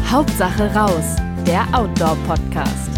Hauptsache raus, der Outdoor-Podcast.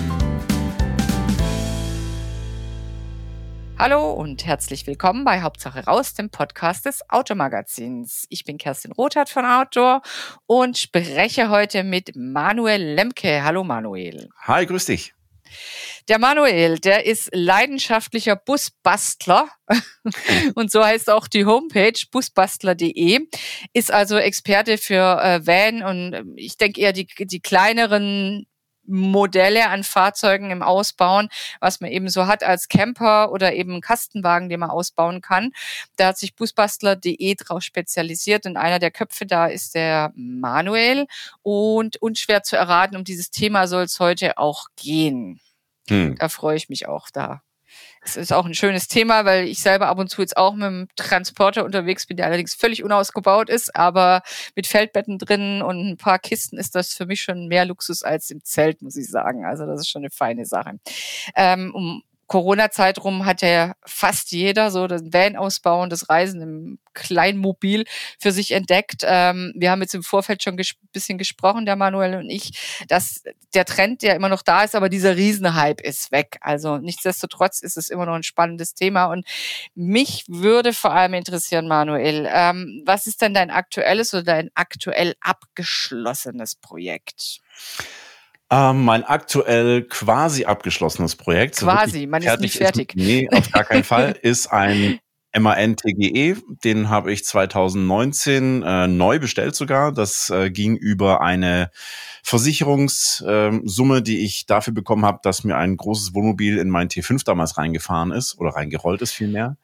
Hallo und herzlich willkommen bei Hauptsache raus, dem Podcast des Outdoor-Magazins. Ich bin Kerstin Rothart von Outdoor und spreche heute mit Manuel Lemke. Hallo Manuel. Hi, grüß dich. Der Manuel, der ist leidenschaftlicher Busbastler und so heißt auch die Homepage busbastler.de, ist also Experte für Van und ich denke eher die kleineren Modelle an Fahrzeugen im Ausbauen, was man eben so hat als Camper oder eben Kastenwagen, den man ausbauen kann. Da hat sich busbastler.de drauf spezialisiert und einer der Köpfe da ist der Manuel und unschwer zu erraten, um dieses Thema soll es heute auch gehen. Da freue ich mich auch da. Es ist auch ein schönes Thema, weil ich selber ab und zu jetzt auch mit dem Transporter unterwegs bin, der allerdings völlig unausgebaut ist, aber mit Feldbetten drin und ein paar Kisten ist das für mich schon mehr Luxus als im Zelt, muss ich sagen. Also das ist schon eine feine Sache. Um Corona-Zeit rum hat ja fast jeder so das Van-Ausbauen, das Reisen im Kleinmobil für sich entdeckt. Wir haben jetzt im Vorfeld schon ein bisschen gesprochen, der Manuel und ich, dass der Trend ja immer noch da ist, aber dieser Riesenhype ist weg. Also nichtsdestotrotz ist es immer noch ein spannendes Thema und mich würde vor allem interessieren, Manuel, was ist denn dein aktuelles oder dein aktuell abgeschlossenes Projekt? Mein aktuell quasi abgeschlossenes Projekt. Quasi, man ist nicht fertig. Nee, auf gar keinen Fall, ist ein MAN-TGE. Den habe ich 2019 neu bestellt sogar. Das ging über eine Versicherungssumme, die ich dafür bekommen habe, dass mir ein großes Wohnmobil in mein T5 damals reingefahren ist oder reingerollt ist vielmehr.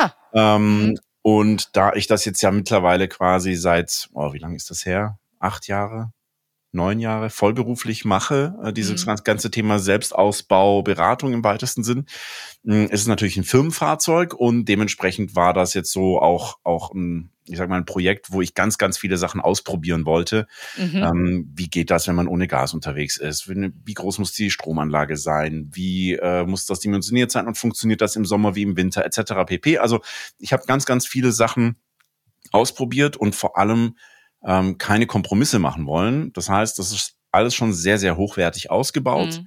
Und da ich das jetzt ja mittlerweile quasi seit, wie lange ist das her? 8 Jahre? 9 Jahre vollberuflich mache, dieses ganze Thema Selbstausbau, Beratung im weitesten Sinn, ist es natürlich ein Firmenfahrzeug und dementsprechend war das jetzt so auch ein, ich sag mal, ein Projekt, wo ich ganz, ganz viele Sachen ausprobieren wollte. Wie geht das, wenn man ohne Gas unterwegs ist? Wie groß muss die Stromanlage sein? Wie muss das dimensioniert sein und funktioniert das im Sommer wie im Winter etc. pp. Also ich habe ganz, ganz viele Sachen ausprobiert und vor allem keine Kompromisse machen wollen. Das heißt, das ist alles schon sehr, sehr hochwertig ausgebaut.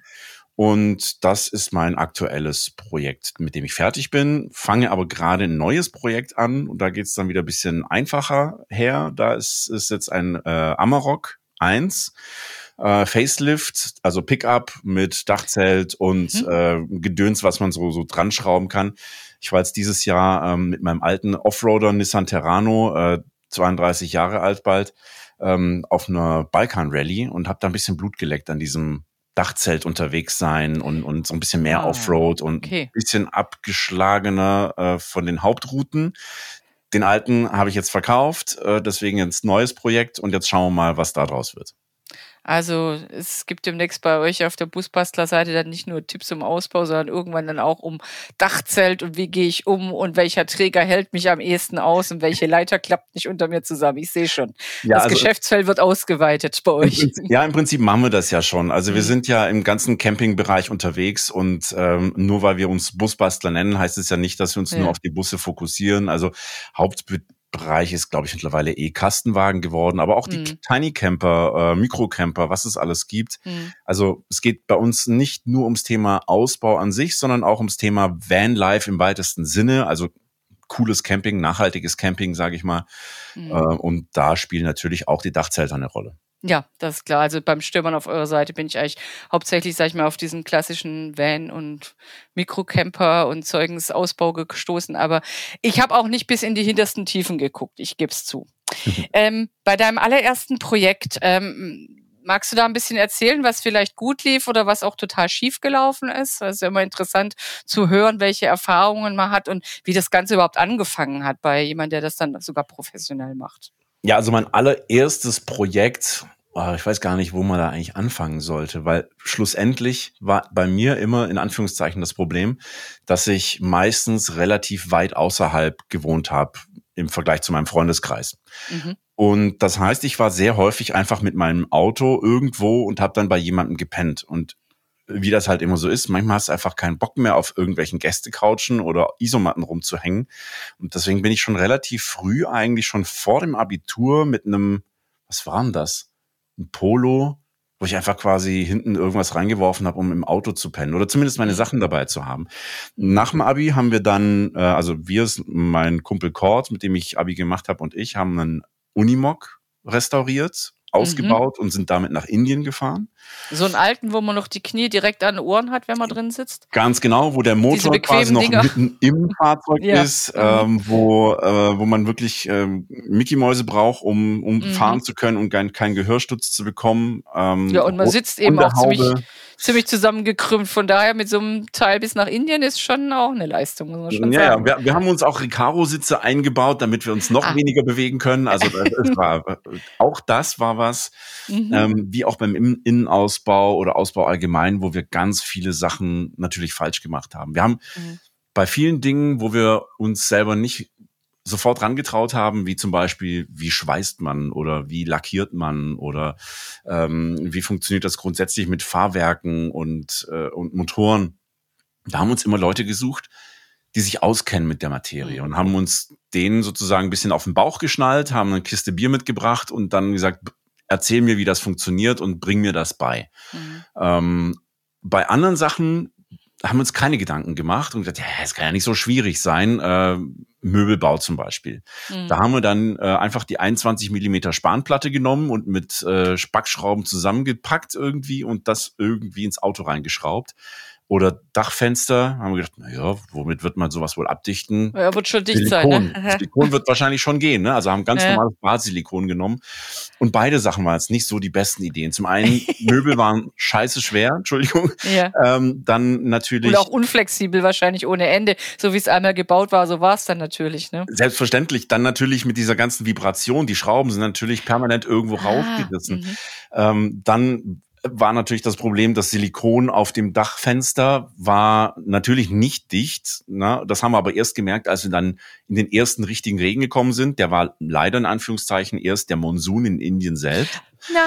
Und das ist mein aktuelles Projekt, mit dem ich fertig bin. Fange aber gerade ein neues Projekt an und da geht es dann wieder ein bisschen einfacher her. Da ist jetzt ein Amarok 1. Facelift, also Pickup mit Dachzelt und Gedöns, was man so dran schrauben kann. Ich war jetzt dieses Jahr mit meinem alten Offroader Nissan Terrano 32 Jahre alt bald, auf einer Balkan-Rallye und habe da ein bisschen Blut geleckt an diesem Dachzelt unterwegs sein und so ein bisschen mehr Offroad und ein bisschen abgeschlagener von den Hauptrouten. Den alten habe ich jetzt verkauft, deswegen jetzt neues Projekt und jetzt schauen wir mal, was da draus wird. Also es gibt demnächst bei euch auf der Busbastler-Seite dann nicht nur Tipps zum Ausbau, sondern irgendwann dann auch um Dachzelt und wie gehe ich um und welcher Träger hält mich am ehesten aus und welche Leiter klappt nicht unter mir zusammen. Ich sehe schon, das Geschäftsfeld wird ausgeweitet bei euch. Im Prinzip machen wir das ja schon. Also wir sind ja im ganzen Campingbereich unterwegs und nur weil wir uns Busbastler nennen, heißt es ja nicht, dass wir uns nur auf die Busse fokussieren. Also Hauptbereich ist, glaube ich, mittlerweile Kastenwagen geworden, aber auch die Tiny Camper, Mikrocamper, was es alles gibt. Also es geht bei uns nicht nur ums Thema Ausbau an sich, sondern auch ums Thema Vanlife im weitesten Sinne, also cooles Camping, nachhaltiges Camping, sage ich mal. Und da spielen natürlich auch die Dachzelte eine Rolle. Ja, das ist klar. Also beim Stöbern auf eurer Seite bin ich eigentlich hauptsächlich, sag ich mal, auf diesen klassischen Van- und Mikrocamper und Zeugensausbau gestoßen. Aber ich habe auch nicht bis in die hintersten Tiefen geguckt, ich gebe es zu. Bei deinem allerersten Projekt, magst du da ein bisschen erzählen, was vielleicht gut lief oder was auch total schief gelaufen ist? Das ist ja immer interessant zu hören, welche Erfahrungen man hat und wie das Ganze überhaupt angefangen hat bei jemandem, der das dann sogar professionell macht. Ja, also mein allererstes Projekt, ich weiß gar nicht, wo man da eigentlich anfangen sollte, weil schlussendlich war bei mir immer in Anführungszeichen das Problem, dass ich meistens relativ weit außerhalb gewohnt habe im Vergleich zu meinem Freundeskreis. Und das heißt, ich war sehr häufig einfach mit meinem Auto irgendwo und habe dann bei jemandem gepennt. Und wie das halt immer so ist, manchmal hast du einfach keinen Bock mehr auf irgendwelchen Gästecouchen oder Isomatten rumzuhängen. Und deswegen bin ich schon relativ früh, eigentlich schon vor dem Abitur mit einem, was war denn das? ein Polo, wo ich einfach quasi hinten irgendwas reingeworfen habe, um im Auto zu pennen oder zumindest meine Sachen dabei zu haben. Nach dem Abi haben wir dann, mein Kumpel Kort, mit dem ich Abi gemacht habe, und ich haben einen Unimog restauriert, ausgebaut und sind damit nach Indien gefahren. So einen alten, wo man noch die Knie direkt an den Ohren hat, wenn man drin sitzt? Ganz genau, wo der Motor quasi noch mitten im Fahrzeug ist, wo man wirklich Mickey-Mäuse braucht, um fahren zu können und keinen Gehörsturz zu bekommen. Und man sitzt eben auch ziemlich zusammengekrümmt. Von daher mit so einem Teil bis nach Indien ist schon auch eine Leistung, muss man schon sagen. Ja, wir haben uns auch Recaro-Sitze eingebaut, damit wir uns noch weniger bewegen können. Also das war was, wie auch beim Innenausbau oder Ausbau allgemein, wo wir ganz viele Sachen natürlich falsch gemacht haben. Wir haben bei vielen Dingen, wo wir uns selber nicht sofort rangetraut haben, wie zum Beispiel, wie schweißt man oder wie lackiert man oder wie funktioniert das grundsätzlich mit Fahrwerken und Motoren. Da haben uns immer Leute gesucht, die sich auskennen mit der Materie und haben uns denen sozusagen ein bisschen auf den Bauch geschnallt, haben eine Kiste Bier mitgebracht und dann gesagt, erzähl mir, wie das funktioniert und bring mir das bei. Bei anderen Sachen haben wir uns keine Gedanken gemacht und gesagt, es kann ja nicht so schwierig sein, Möbelbau zum Beispiel. Da haben wir dann einfach die 21 Millimeter Spanplatte genommen und mit Spackschrauben zusammengepackt irgendwie und das irgendwie ins Auto reingeschraubt. Oder Dachfenster, haben wir gedacht, womit wird man sowas wohl abdichten? Ja, wird schon dicht sein, ne? Silikon wird wahrscheinlich schon gehen, ne? Also haben ganz normales Barsilikon genommen. Und beide Sachen waren jetzt nicht so die besten Ideen. Zum einen, Möbel waren scheiße schwer, Entschuldigung. Ja. Dann natürlich. Und auch unflexibel wahrscheinlich ohne Ende. So wie es einmal gebaut war, so war es dann natürlich, ne? Selbstverständlich. Dann natürlich mit dieser ganzen Vibration. Die Schrauben sind natürlich permanent irgendwo raufgerissen. Dann war natürlich das Problem, das Silikon auf dem Dachfenster war natürlich nicht dicht. Ne? Das haben wir aber erst gemerkt, als wir dann in den ersten richtigen Regen gekommen sind. Der war leider in Anführungszeichen erst der Monsun in Indien selbst.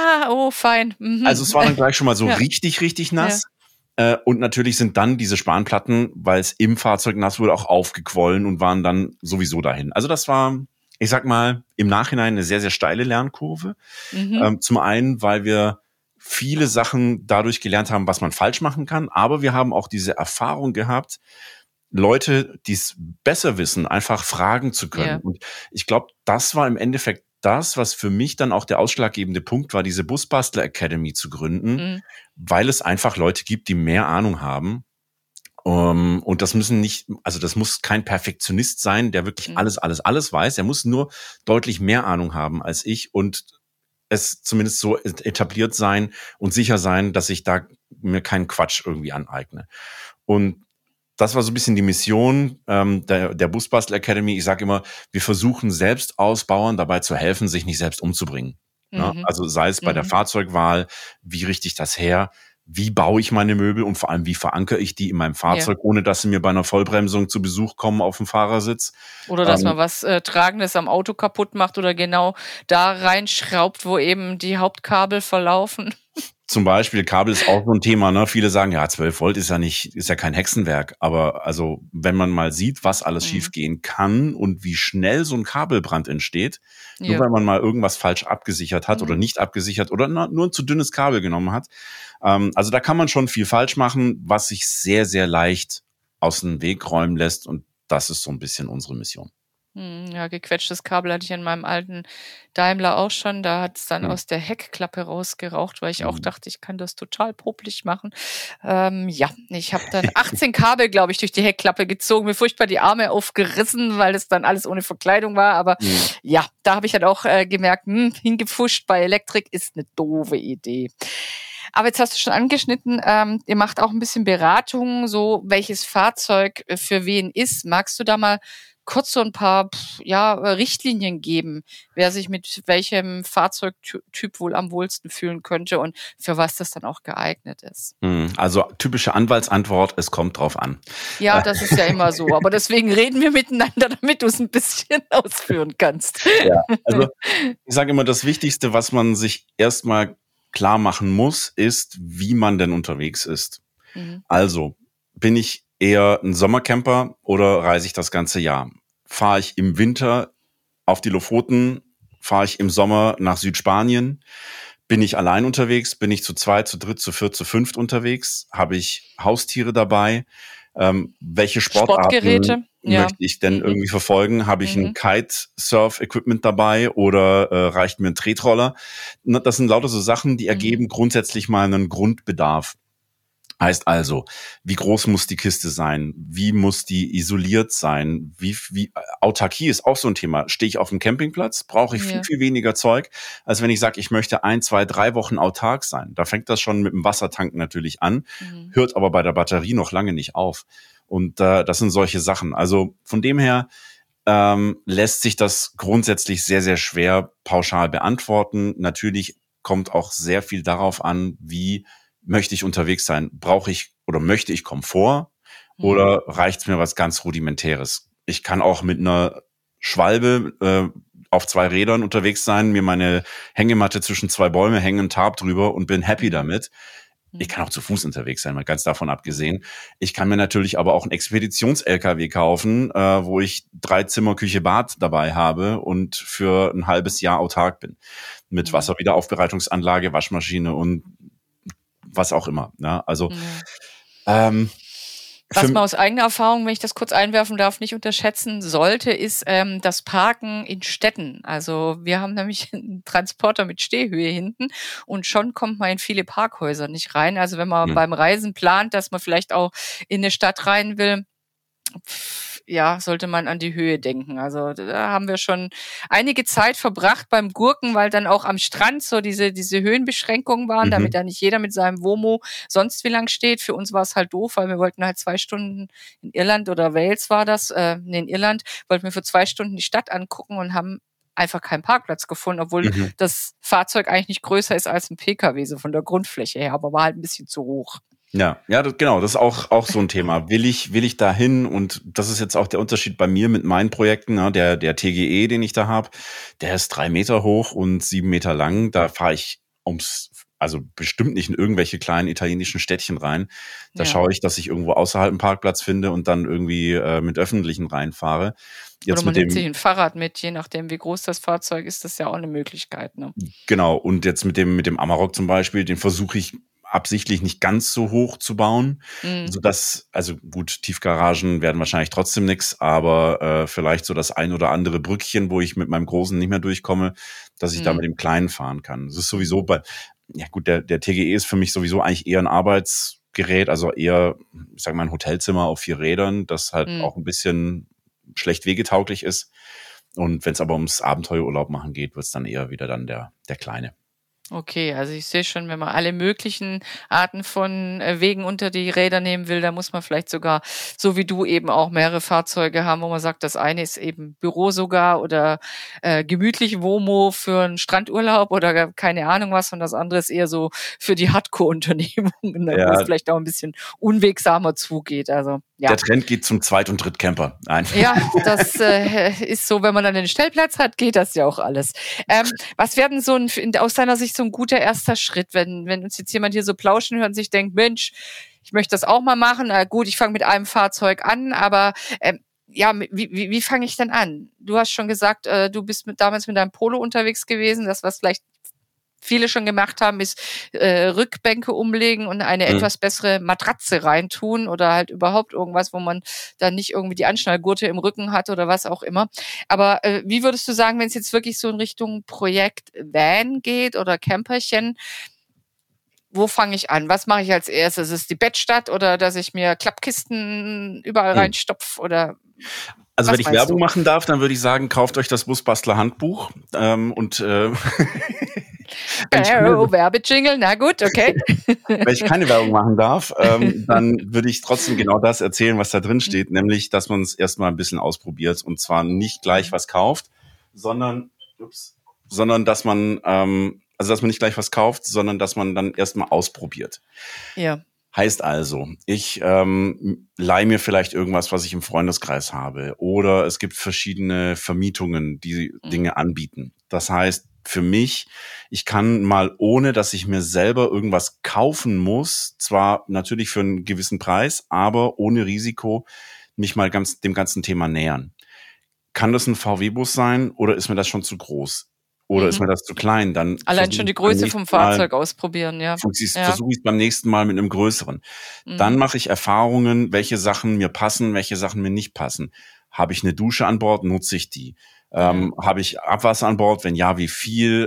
Fein. Also es war dann gleich schon mal so richtig nass. Ja. Und natürlich sind dann diese Spanplatten, weil es im Fahrzeug nass wurde, auch aufgequollen und waren dann sowieso dahin. Also das war, ich sag mal, im Nachhinein eine sehr, sehr steile Lernkurve. Zum einen, weil wir viele Sachen dadurch gelernt haben, was man falsch machen kann. Aber wir haben auch diese Erfahrung gehabt, Leute, die es besser wissen, einfach fragen zu können. Ja. Und ich glaube, das war im Endeffekt das, was für mich dann auch der ausschlaggebende Punkt war, diese Busbastler Academy zu gründen, weil es einfach Leute gibt, die mehr Ahnung haben. Und das das muss kein Perfektionist sein, der wirklich alles weiß. Er muss nur deutlich mehr Ahnung haben als ich und es zumindest so etabliert sein und sicher sein, dass ich da mir keinen Quatsch irgendwie aneigne. Und das war so ein bisschen die Mission der Busbastler Academy. Ich sage immer, wir versuchen Selbstausbauern dabei zu helfen, sich nicht selbst umzubringen. Ja? Also sei es bei der Fahrzeugwahl, wie richte ich das her, wie baue ich meine Möbel und vor allem, wie verankere ich die in meinem Fahrzeug, ohne dass sie mir bei einer Vollbremsung zu Besuch kommen auf dem Fahrersitz. Oder dass man was Tragendes am Auto kaputt macht oder genau da reinschraubt, wo eben die Hauptkabel verlaufen. Zum Beispiel, Kabel ist auch so ein Thema, ne? Viele sagen, 12 Volt ist ja kein Hexenwerk. Aber also, wenn man mal sieht, was alles schiefgehen kann und wie schnell so ein Kabelbrand entsteht, nur weil man mal irgendwas falsch abgesichert hat oder nicht abgesichert oder nur ein zu dünnes Kabel genommen hat. Also da kann man schon viel falsch machen, was sich sehr, sehr leicht aus dem Weg räumen lässt. Und das ist so ein bisschen unsere Mission. Ja, gequetschtes Kabel hatte ich in meinem alten Daimler auch schon. Da hat es dann aus der Heckklappe rausgeraucht, weil ich auch dachte, ich kann das total popelig machen. Ich habe dann 18 Kabel, glaube ich, durch die Heckklappe gezogen, mir furchtbar die Arme aufgerissen, weil das dann alles ohne Verkleidung war. Aber da habe ich dann auch gemerkt, hingepfuscht bei Elektrik ist eine doofe Idee. Aber jetzt hast du schon angeschnitten, ihr macht auch ein bisschen Beratung, so welches Fahrzeug für wen ist. Magst du da mal kurz so ein paar Richtlinien geben, wer sich mit welchem Fahrzeugtyp wohl am wohlsten fühlen könnte und für was das dann auch geeignet ist? Also typische Anwaltsantwort, es kommt drauf an. Ja, das ist ja immer so, aber deswegen reden wir miteinander, damit du es ein bisschen ausführen kannst. Ja, also ich sage immer, das Wichtigste, was man sich erstmal klar machen muss, ist, wie man denn unterwegs ist. Also, bin ich eher ein Sommercamper oder reise ich das ganze Jahr? Fahre ich im Winter auf die Lofoten? Fahre ich im Sommer nach Südspanien? Bin ich allein unterwegs? Bin ich zu zweit, zu dritt, zu viert, zu fünft unterwegs? Habe ich Haustiere dabei? Welche Sportgeräte, Sportarten ja. möchte ich denn irgendwie verfolgen? Habe ich ein Kitesurf-Equipment dabei oder reicht mir ein Tretroller? Das sind lauter so Sachen, die ergeben grundsätzlich mal einen Grundbedarf. Heißt also, wie groß muss die Kiste sein? Wie muss die isoliert sein? Wie Autarkie ist auch so ein Thema. Stehe ich auf dem Campingplatz, brauche ich viel weniger Zeug, als wenn ich sage, ich möchte 1, 2, 3 Wochen autark sein. Da fängt das schon mit dem Wassertanken natürlich an, hört aber bei der Batterie noch lange nicht auf. Und das sind solche Sachen. Also von dem her lässt sich das grundsätzlich sehr, sehr schwer pauschal beantworten. Natürlich kommt auch sehr viel darauf an, wie möchte ich unterwegs sein? Brauche ich oder möchte ich Komfort oder reicht's mir was ganz Rudimentäres? Ich kann auch mit einer Schwalbe auf 2 Rädern unterwegs sein, mir meine Hängematte zwischen 2 Bäume hängen, einen Tarp drüber und bin happy damit. Ich kann auch zu Fuß unterwegs sein, mal ganz davon abgesehen. Ich kann mir natürlich aber auch einen Expeditions-LKW kaufen, wo ich 3 Zimmer, Küche, Bad dabei habe und für ein halbes Jahr autark bin. Mit Wasserwiederaufbereitungsanlage, Waschmaschine und was auch immer. Ne? Also was man aus eigener Erfahrung, wenn ich das kurz einwerfen darf, nicht unterschätzen sollte, ist das Parken in Städten. Also wir haben nämlich einen Transporter mit Stehhöhe hinten und schon kommt man in viele Parkhäuser nicht rein. Also wenn man beim Reisen plant, dass man vielleicht auch in eine Stadt rein will, ja, sollte man an die Höhe denken. Also da haben wir schon einige Zeit verbracht beim Gurken, weil dann auch am Strand so diese Höhenbeschränkungen waren, damit da nicht jeder mit seinem Womo sonst wie lang steht. Für uns war es halt doof, weil wir wollten halt 2 Stunden in Irland oder Wales war das, in Irland, wollten wir für 2 Stunden die Stadt angucken und haben einfach keinen Parkplatz gefunden, obwohl das Fahrzeug eigentlich nicht größer ist als ein PKW, so von der Grundfläche her, aber war halt ein bisschen zu hoch. Ja, genau, das ist auch so ein Thema. Will ich da hin? Und das ist jetzt auch der Unterschied bei mir mit meinen Projekten. Ne? Der TGE, den ich da habe, der ist 3 Meter hoch und 7 Meter lang. Da fahre ich also bestimmt nicht in irgendwelche kleinen italienischen Städtchen rein. Da schaue ich, dass ich irgendwo außerhalb einen Parkplatz finde und dann irgendwie mit Öffentlichen reinfahre. Jetzt oder man nimmt sich ein Fahrrad mit, je nachdem, wie groß das Fahrzeug ist, das ist ja auch eine Möglichkeit. Ne? Genau, und jetzt mit dem Amarok zum Beispiel, den versuche ich absichtlich nicht ganz so hoch zu bauen, sodass, also gut, Tiefgaragen werden wahrscheinlich trotzdem nix, aber vielleicht so das ein oder andere Brückchen, wo ich mit meinem Großen nicht mehr durchkomme, dass ich da mit dem Kleinen fahren kann. Das ist sowieso der TGE ist für mich sowieso eigentlich eher ein Arbeitsgerät, also eher, ich sag mal, ein Hotelzimmer auf 4 Rädern, das halt auch ein bisschen schlecht wegetauglich ist. Und wenn es aber ums Abenteuerurlaub machen geht, wird es dann eher wieder dann der Kleine. Okay, also ich sehe schon, wenn man alle möglichen Arten von Wegen unter die Räder nehmen will, da muss man vielleicht sogar, so wie du, eben auch mehrere Fahrzeuge haben, wo man sagt, das eine ist eben Büro sogar oder gemütlich Womo für einen Strandurlaub oder keine Ahnung was und das andere ist eher so für die Hardcore-Unternehmungen, wo es vielleicht auch ein bisschen unwegsamer zugeht. Also ja. Der Trend geht zum Zweit- und Drittcamper. Nein. Ja, das ist so, wenn man dann den Stellplatz hat, geht das ja auch alles. Was wäre denn aus deiner Sicht so ein guter erster Schritt, wenn uns jetzt jemand hier so plauschen hört und sich denkt, Mensch, ich möchte das auch mal machen. Gut, ich fange mit einem Fahrzeug an, aber wie fange ich denn an? Du hast schon gesagt, du bist damals mit deinem Polo unterwegs gewesen. Das, was vielleicht viele schon gemacht haben, ist Rückbänke umlegen und eine etwas bessere Matratze reintun oder halt überhaupt irgendwas, wo man dann nicht irgendwie die Anschnallgurte im Rücken hat oder was auch immer. Aber wie würdest du sagen, wenn es jetzt wirklich so in Richtung Projekt Van geht oder Camperchen, wo fange ich an? Was mache ich als erstes? Ist es die Bettstatt oder dass ich mir Klappkisten überall reinstopfe oder also wenn ich Werbung machen darf, dann würde ich sagen, kauft euch das Busbastler Handbuch Werbejingle, na gut, okay. Wenn ich keine Werbung machen darf, dann würde ich trotzdem genau das erzählen, was da drin steht, nämlich, dass man es erstmal ein bisschen ausprobiert und zwar nicht gleich was kauft, sondern dass man, dass man nicht gleich was kauft, sondern dass man dann erstmal ausprobiert. Ja. Heißt also, ich leihe mir vielleicht irgendwas, was ich im Freundeskreis habe, oder es gibt verschiedene Vermietungen, die Dinge anbieten. Das heißt, für mich, ich kann mal, ohne dass ich mir selber irgendwas kaufen muss, zwar natürlich für einen gewissen Preis, aber ohne Risiko, mich mal dem ganzen Thema nähern. Kann das ein VW-Bus sein oder ist mir das schon zu groß? Oder ist mir das zu klein? Dann allein schon die Größe vom Fahrzeug ausprobieren, ja. Versuche ich es beim nächsten Mal mit einem größeren. Dann mache ich Erfahrungen, welche Sachen mir passen, welche Sachen mir nicht passen. Habe ich eine Dusche an Bord, nutze ich die. Habe ich Abwasser an Bord? Wenn ja, wie viel?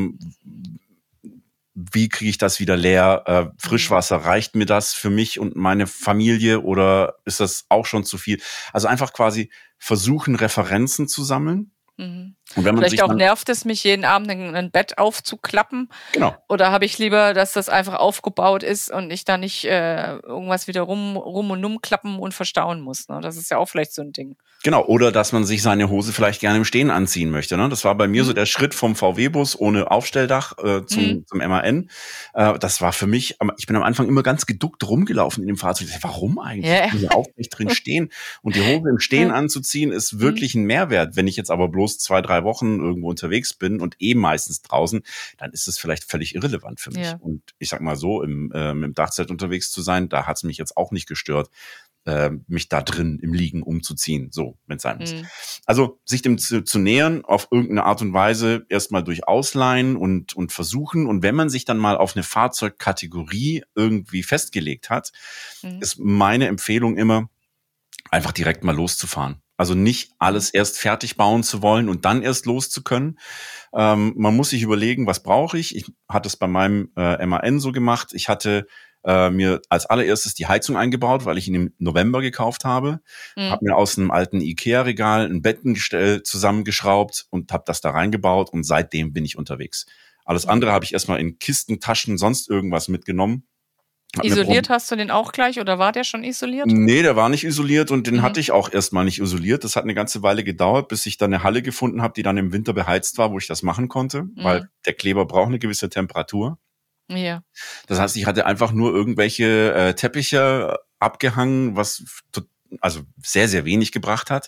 Wie kriege ich das wieder leer? Frischwasser, reicht mir das für mich und meine Familie oder ist das auch schon zu viel? Also einfach quasi versuchen, Referenzen zu sammeln. Und wenn man vielleicht sich auch nervt es mich, jeden Abend ein Bett aufzuklappen. Genau. Oder habe ich lieber, dass das einfach aufgebaut ist und ich da nicht irgendwas wieder rum und umklappen und verstauen muss. Ne? Das ist ja auch vielleicht so ein Ding. Genau, oder dass man sich seine Hose vielleicht gerne im Stehen anziehen möchte. Ne? Das war bei mir so der Schritt vom VW-Bus ohne Aufstelldach zum MAN. Das war für mich, ich bin am Anfang immer ganz geduckt rumgelaufen in dem Fahrzeug. Warum eigentlich? Ich kann ja auch nicht drin stehen. Und die Hose im Stehen anzuziehen ist wirklich ein Mehrwert. Wenn ich jetzt aber bloß 2-3 Wochen irgendwo unterwegs bin und meistens draußen, dann ist es vielleicht völlig irrelevant für mich. Ja. Und ich sag mal so, im Dachzelt unterwegs zu sein, da hat es mich jetzt auch nicht gestört, mich da drin im Liegen umzuziehen, so, wenn es sein muss. Also sich dem zu nähern, auf irgendeine Art und Weise erstmal durch Ausleihen und versuchen. Und wenn man sich dann mal auf eine Fahrzeugkategorie irgendwie festgelegt hat, ist meine Empfehlung immer, einfach direkt mal loszufahren. Also nicht alles erst fertig bauen zu wollen und dann erst loszukönnen. Man muss sich überlegen, was brauche ich? Ich hatte es bei meinem MAN so gemacht. Ich hatte mir als allererstes die Heizung eingebaut, weil ich ihn im November gekauft habe. Habe mir aus einem alten Ikea-Regal ein Bettengestell zusammengeschraubt und habe das da reingebaut und seitdem bin ich unterwegs. Alles andere habe ich erstmal in Kisten, Taschen, sonst irgendwas mitgenommen. Isoliert hast du den auch gleich oder war der schon isoliert? Nee, der war nicht isoliert und den hatte ich auch erstmal nicht isoliert. Das hat eine ganze Weile gedauert, bis ich dann eine Halle gefunden habe, die dann im Winter beheizt war, wo ich das machen konnte, weil der Kleber braucht eine gewisse Temperatur. Ja. Das heißt, ich hatte einfach nur irgendwelche Teppiche abgehangen, was also sehr, sehr wenig gebracht hat.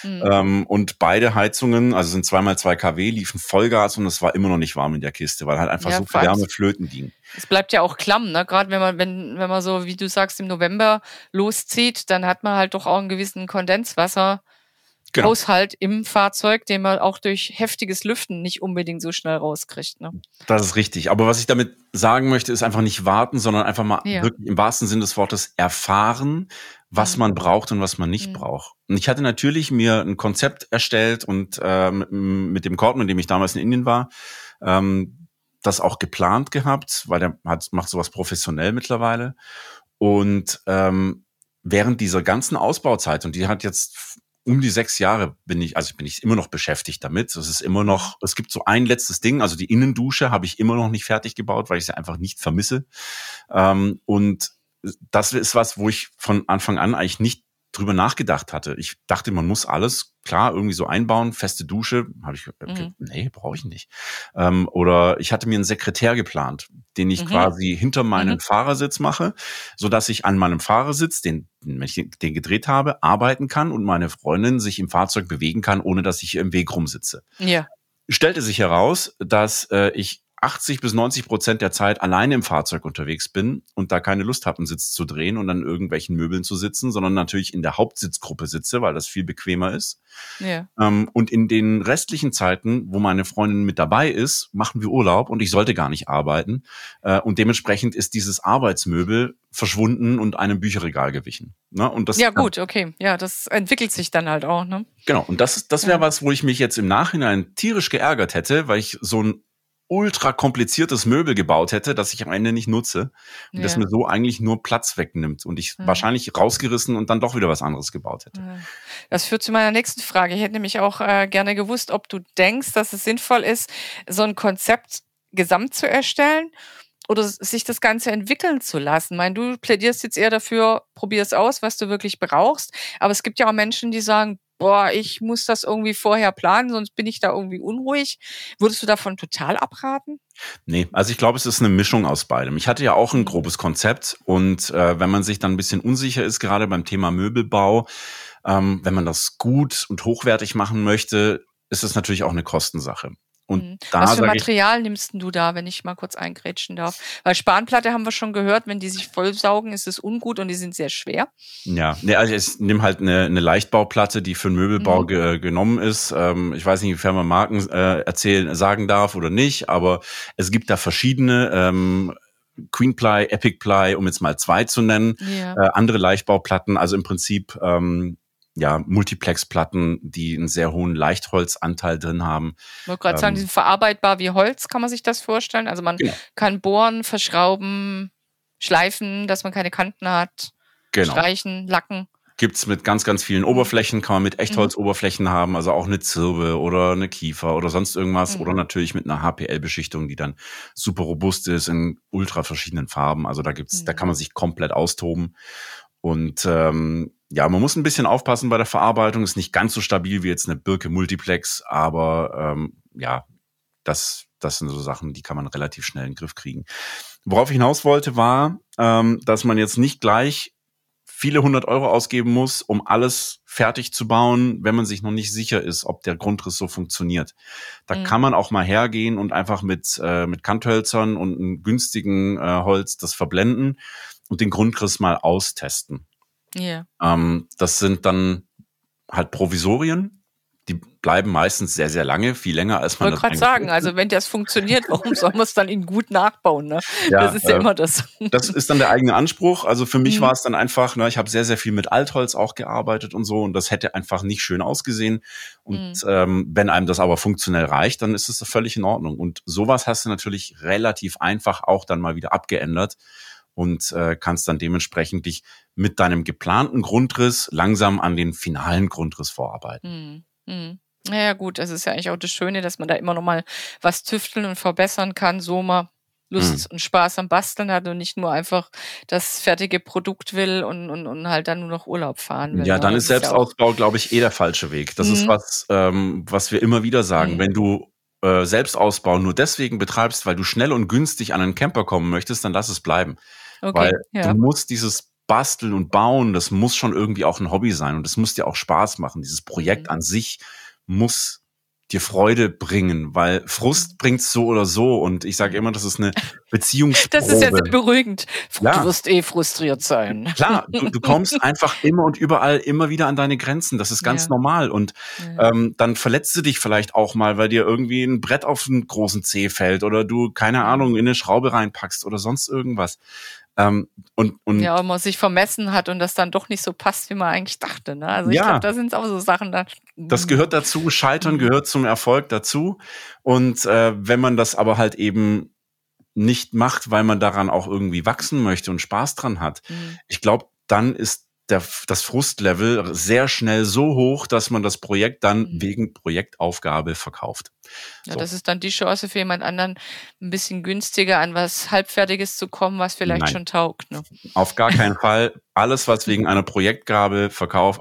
Und beide Heizungen, also sind 2x2 kW, liefen Vollgas und es war immer noch nicht warm in der Kiste, weil halt einfach so viel Wärme flöten ging. Es bleibt ja auch klamm, ne? Gerade wenn man so, wie du sagst, im November loszieht, dann hat man halt doch auch einen gewissen Kondenswasser. Genau. Haushalt im Fahrzeug, den man auch durch heftiges Lüften nicht unbedingt so schnell rauskriegt. Ne? Das ist richtig. Aber was ich damit sagen möchte, ist einfach nicht warten, sondern einfach mal wirklich im wahrsten Sinne des Wortes erfahren, was man braucht und was man nicht braucht. Und ich hatte natürlich mir ein Konzept erstellt und mit dem Kord, mit dem ich damals in Indien war, das auch geplant gehabt, weil der macht sowas professionell mittlerweile. Und während dieser ganzen Ausbauzeit, und die hat jetzt um die 6 Jahre bin ich immer noch beschäftigt damit. Es gibt so ein letztes Ding, also die Innendusche habe ich immer noch nicht fertig gebaut, weil ich sie einfach nicht vermisse. Und das ist was, wo ich von Anfang an eigentlich nicht drüber nachgedacht hatte. Ich dachte, man muss alles klar irgendwie so einbauen, feste Dusche, nee, brauche ich nicht. Oder ich hatte mir einen Sekretär geplant, den ich quasi hinter meinen Fahrersitz mache, so dass ich an meinem Fahrersitz, wenn ich den gedreht habe, arbeiten kann und meine Freundin sich im Fahrzeug bewegen kann, ohne dass ich im Weg rumsitze. Ja. Stellte sich heraus, dass ich 80-90% der Zeit alleine im Fahrzeug unterwegs bin und da keine Lust habe, einen Sitz zu drehen und an irgendwelchen Möbeln zu sitzen, sondern natürlich in der Hauptsitzgruppe sitze, weil das viel bequemer ist. Ja. Und in den restlichen Zeiten, wo meine Freundin mit dabei ist, machen wir Urlaub und ich sollte gar nicht arbeiten. Und dementsprechend ist dieses Arbeitsmöbel verschwunden und einem Bücherregal gewichen. Ne? Und das, ja gut, okay. Ja, das entwickelt sich dann halt auch. Ne? Genau, und das wäre was, wo ich mich jetzt im Nachhinein tierisch geärgert hätte, weil ich so ein ultra kompliziertes Möbel gebaut hätte, das ich am Ende nicht nutze und das mir so eigentlich nur Platz wegnimmt und ich wahrscheinlich rausgerissen und dann doch wieder was anderes gebaut hätte. Das führt zu meiner nächsten Frage. Ich hätte nämlich auch gerne gewusst, ob du denkst, dass es sinnvoll ist, so ein Konzept gesamt zu erstellen oder sich das Ganze entwickeln zu lassen. Ich meine, du plädierst jetzt eher dafür, probier es aus, was du wirklich brauchst, aber es gibt ja auch Menschen, die sagen, boah, ich muss das irgendwie vorher planen, sonst bin ich da irgendwie unruhig. Würdest du davon total abraten? Nee, also ich glaube, es ist eine Mischung aus beidem. Ich hatte ja auch ein grobes Konzept und wenn man sich dann ein bisschen unsicher ist, gerade beim Thema Möbelbau, wenn man das gut und hochwertig machen möchte, ist es natürlich auch eine Kostensache. Und da Was für sage ich, Material nimmst denn du da, wenn ich mal kurz eingrätschen darf? Weil Spanplatte haben wir schon gehört, wenn die sich vollsaugen, ist es ungut und die sind sehr schwer. ja, ne, also ich nehme halt eine Leichtbauplatte, die für den Möbelbau genommen ist. Ich weiß nicht, inwiefern man Marken sagen darf oder nicht, aber es gibt da verschiedene Queenply, Epicply, um jetzt mal 2 zu nennen, Ja. andere Leichtbauplatten, also im Prinzip Multiplex-Platten, die einen sehr hohen Leichtholzanteil drin haben. Ich wollte gerade sagen, die sind verarbeitbar wie Holz, kann man sich das vorstellen? Also man Genau. kann bohren, verschrauben, schleifen, dass man keine Kanten hat, Genau. streichen, lacken. Gibt's mit ganz, ganz vielen Oberflächen, kann man mit Echtholzoberflächen haben, also auch eine Zirbe oder eine Kiefer oder sonst irgendwas oder natürlich mit einer HPL-Beschichtung, die dann super robust ist in ultra verschiedenen Farben. Also da kann man sich komplett austoben. Und man muss ein bisschen aufpassen bei der Verarbeitung. Ist nicht ganz so stabil wie jetzt eine Birke Multiplex, aber das sind so Sachen, die kann man relativ schnell in den Griff kriegen. Worauf ich hinaus wollte, war, dass man jetzt nicht gleich viele 100 Euro ausgeben muss, um alles fertig zu bauen, wenn man sich noch nicht sicher ist, ob der Grundriss so funktioniert. Da kann man auch mal hergehen und einfach mit Kanthölzern und einem günstigen Holz das verblenden und den Grundriss mal austesten. Ja. Das sind dann halt Provisorien. Die bleiben meistens sehr, sehr lange, viel länger als man Ich wollte gerade sagen, also wenn das funktioniert, warum soll man es dann in gut nachbauen? Ne? Ja, das ist ja immer das. Das ist dann der eigene Anspruch. Also für mich war es dann einfach, ich habe sehr, sehr viel mit Altholz auch gearbeitet und so und das hätte einfach nicht schön ausgesehen. Und wenn einem das aber funktionell reicht, dann ist es völlig in Ordnung. Und sowas hast du natürlich relativ einfach auch dann mal wieder abgeändert und kannst dann dementsprechend dich mit deinem geplanten Grundriss langsam an den finalen Grundriss vorarbeiten. Ja gut, das ist ja eigentlich auch das Schöne, dass man da immer noch mal was tüfteln und verbessern kann, so mal Lust und Spaß am Basteln hat und nicht nur einfach das fertige Produkt will und halt dann nur noch Urlaub fahren will. Ja, dann Das ist Selbstausbau, glaube ich, der falsche Weg. Das ist was wir immer wieder sagen. Wenn du Selbstausbau nur deswegen betreibst, weil du schnell und günstig an einen Camper kommen möchtest, dann lass es bleiben. Okay, Weil du musst dieses Basteln und Bauen, das muss schon irgendwie auch ein Hobby sein und das muss dir auch Spaß machen. Dieses Projekt an sich muss dir Freude bringen, weil Frust bringt's so oder so und ich sage immer, das ist eine Beziehungsprobe. Das ist ja sehr beruhigend. Ja. Du wirst frustriert sein. Klar, du kommst einfach immer und überall immer wieder an deine Grenzen. Das ist ganz normal. Und dann verletzt du dich vielleicht auch mal, weil dir irgendwie ein Brett auf einen großen Zeh fällt oder du, keine Ahnung, in eine Schraube reinpackst oder sonst irgendwas. Ja, man sich vermessen hat und das dann doch nicht so passt, wie man eigentlich dachte. Ne? Also ich glaube, da sind auch so Sachen da. Das gehört dazu. Scheitern gehört zum Erfolg dazu. Und wenn man das aber halt eben nicht macht, weil man daran auch irgendwie wachsen möchte und Spaß dran hat, ich glaube, dann ist das Frustlevel sehr schnell so hoch, dass man das Projekt dann wegen Projektaufgabe verkauft. Ja, das ist dann die Chance für jemand anderen, ein bisschen günstiger an was Halbfertiges zu kommen, was vielleicht schon taugt. Ne? Auf gar keinen Fall. Alles, was wegen einer Aufgabe